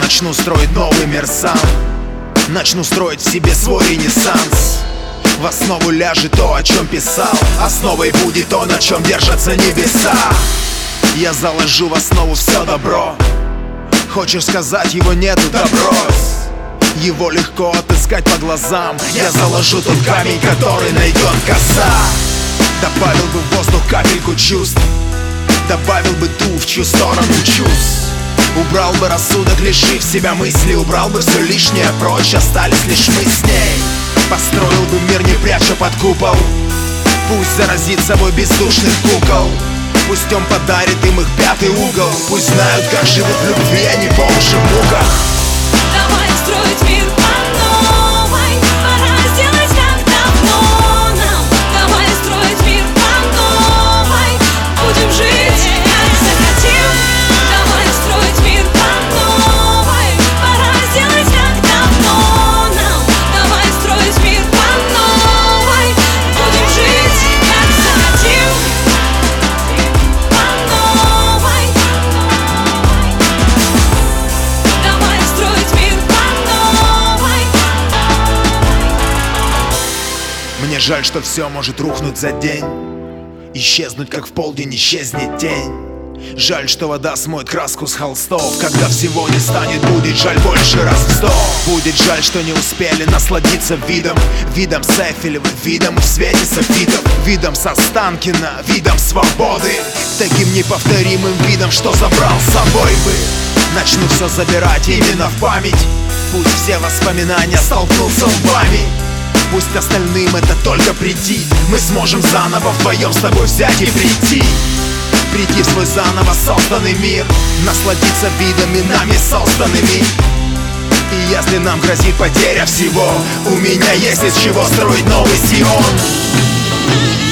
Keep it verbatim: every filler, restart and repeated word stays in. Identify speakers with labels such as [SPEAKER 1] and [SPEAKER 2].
[SPEAKER 1] начну строить новый мир сам. Начну строить в себе свой ренессанс. В основу ляжет то, о чем писал. Основой будет то, на чем держатся небеса. Я заложу в основу все добро. Хочешь сказать, его нету, да брось. Его легко отыскать по глазам. Я заложу тот камень, который найдет коса. Добавил бы в воздух капельку чувств. Добавил бы ту, в чью сторону чувств. Убрал бы рассудок, лишив себя мысли. Убрал бы все лишнее прочь, остались лишь мы с ней. Построил бы мир, не пряча под купол. Пусть заразит собой бездушных кукол. Пусть он подарит им их пятый угол. Пусть знают, как живут в любви, а не по уши в муках.
[SPEAKER 2] Давай строить мир по новой. Пора сделать как давно нам. Давай строить мир по новой. Будем жить как захотим. Давай строить мир по новой. Пора сделать как давно нам. Давай строить мир по новой. Будем жить как захотим. По новой. Давай строить мир по новой.
[SPEAKER 1] Мне жаль, что все может рухнуть за день. Исчезнуть, как в полдень исчезнет тень. Жаль, что вода смоет краску с холстов. Когда всего не станет, будет жаль больше раз в сто. Будет жаль, что не успели насладиться видом. Видом с Эйфелевым, видом в свете софитов. Видом со Останкино, видом свободы. Таким неповторимым видом, что забрал с собой бы. Начну все забирать именно в память. Пусть все воспоминания столкнутся лбами. Пусть остальным это только прийти. Мы сможем заново вдвоем с тобой взять и прийти. Прийти в свой заново созданный мир. Насладиться видами нами созданными. И если нам грозит потеря всего, у меня есть из чего строить новый Сион.